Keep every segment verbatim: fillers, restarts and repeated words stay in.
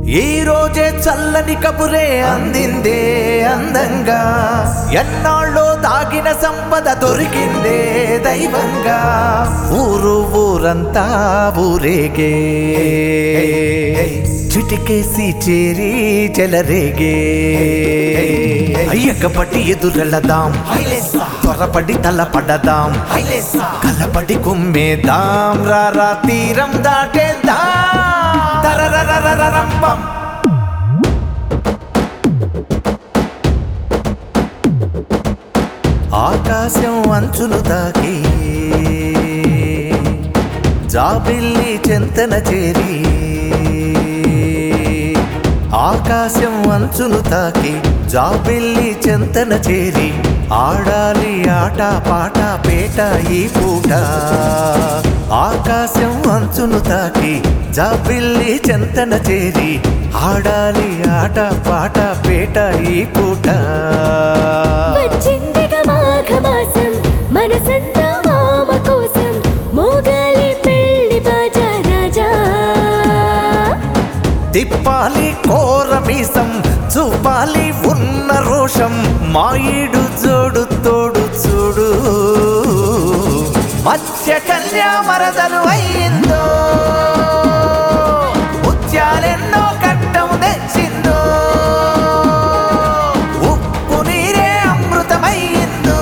ఈ రోజే చల్లని కబురే అందిందే అందంగా, ఎన్నాళ్ళో దాగిన సంపద దొరికిందే దైవంగా. ఊరు ఊరంతా ఊరేగే, చిటికేసి చేరి చెలరేగే. అయ్యకపటి ఎదురెళదాం, త్వరపడి తలపడదాం, కలపడి కుమ్మేదాం, రారా తీరం దాటేద్దాం. తరరరరరరంపం. ఆకాశం అంచులు తాకి జాబిల్లి చెంతన చేరి, ఆకాశం అంచులు తాకి జాబిల్లి చెంతన చేరి, ఆడాలి ఆట పాట పేట ఈ పూట. ఆకాశం అంచును తాకి జాబిల్లి చెంతన చేరి, ఆడాలి ఆట పాట పేట ఈ పూట. వచ్చిందిగా మాఘమాసం, మనసంతా మామ కోసం, మోగాలి పెళ్లి బాజా రాజా. తిప్పాలి కోర మీసం, చూపాలి ఉన్న రోషం, మాయిడు జోడు తోడు చూడు. మత్స్య కన్యా మరదలు అయ్యిందో, ముత్యాలెన్నో కట్టం తెచ్చిందో, ఉప్పు నీరే అమృతమయ్యిందో,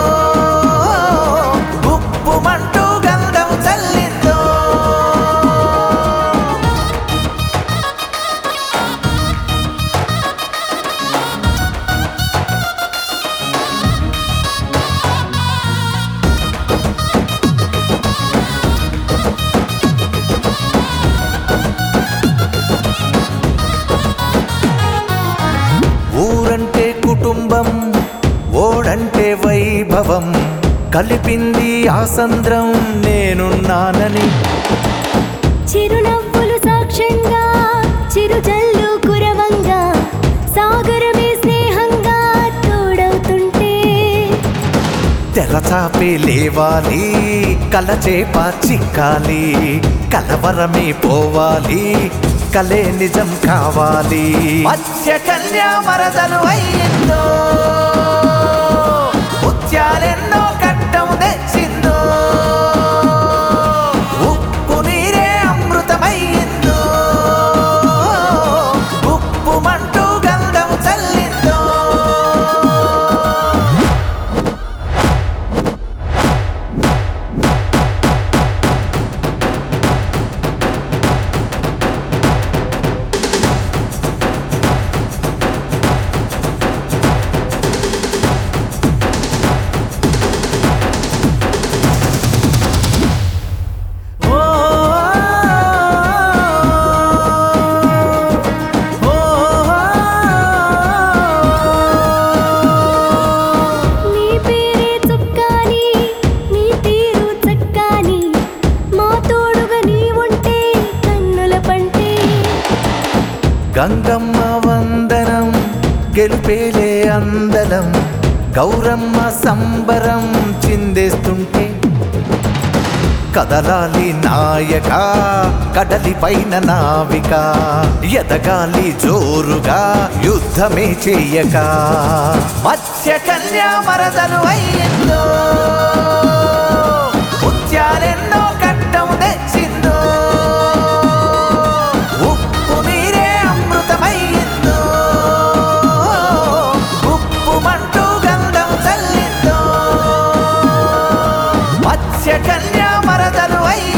ఉప్పు మంటూ గంధం చల్లిందో. ఊరంటే కుటుంబం, ఓడంటే వైభవం, కలిపింది ఆ సంద్రం నేనున్నానని. చిరునవ్వులు సాక్ష్యంగా, చిరుజల్లు కురవంగా, సాగరమే స్నేహంగా తోడవుతుంటే. తెరచాపే లేవాలి, కలచేప చిక్కాలి, కలవరమే పోవాలి, కలే నిజం కావాలి. మత్స్య కన్యా మరదలు అయ్యిందో, ముత్యాలెన్నో కట్టం తెచ్చిందో, ఉప్పు నీరే అమృతమయ్యిందో, ఉప్పు మంటూ గంధం చల్లిందో. నీ పేరే చుక్కాని, నీ తీరు చక్కాని, మా తోడుగా నీ ఉంటే కన్నుల పంటే. గంగమ్మ వందనం, గెలుపేలే అందలం, గౌరమ్మ సంబరం చిందేస్తుంటే. కదలాలి నాయక, కడలి పైన నావిక, ఎదగాలి జోరుగా, యుద్ధమే చెయ్యక. మత్స్య కన్యా మరదలు అయ్యిందో, ముత్యాలెన్నో కట్టం తెచ్చిందో, ఉప్పు నీరే అమృతమయ్యిందో, ఉప్పు మంటూ గంధం చల్లిందో. మత్స్య కన్యా మరదలు అయ్యిందో.